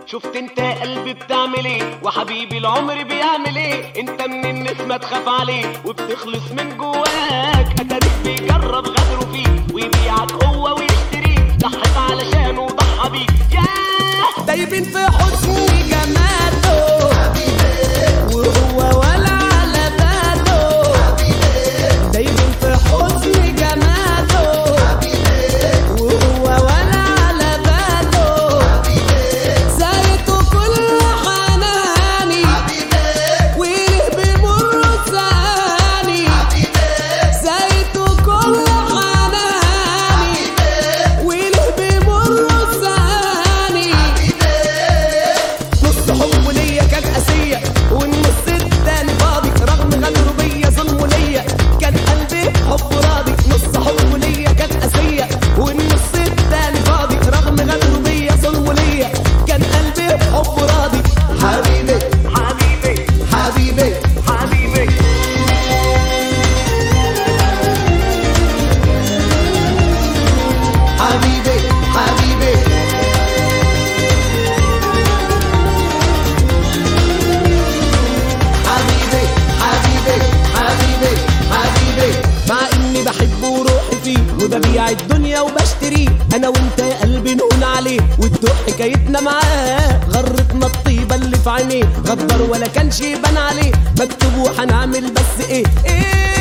شفت انت يا قلبي بتعمل ايه، وحبيبي العمر بيعمل ايه. انت من الناس ما تخاف عليه وبتخلص من جواك. اتاريك بيجرب غدره فيك ويبيعك هو ويشتريك. ضحك علشانه وضحى بيك. ياه دايبين في حسن جماله وهو ولا على باله. دايبين في حسن جماله وهو ولا على باله. زايته كل حناني وله بيمر ثاني. زايته كل حناني وله بيمر ثاني. نص حبه ليا كان قاسية والنص التاني فاضي. رغم غدره بيا ظلمه ليا كان قلبي حب راضي. نص حبه ليا كان قاسية والنص التاني فاضي. رغم غدره بيا ظلمه ليا كان قلبي حب راضي. حبيبي حبيبي حبيبي حبيبي حبيبي حبيبي حبيبي حبيبي حبيبي حبيبي. مع اني بحبه وروحي فيه وببيع الدنيا وبشتريه. انا وانت يا قلبي نقول عليه والدق حكايتنا معاه. غرتنا الطيبه اللي في عينيه غدر ولا كانش يبان عليه. مكتوب وهنعمل بس ايه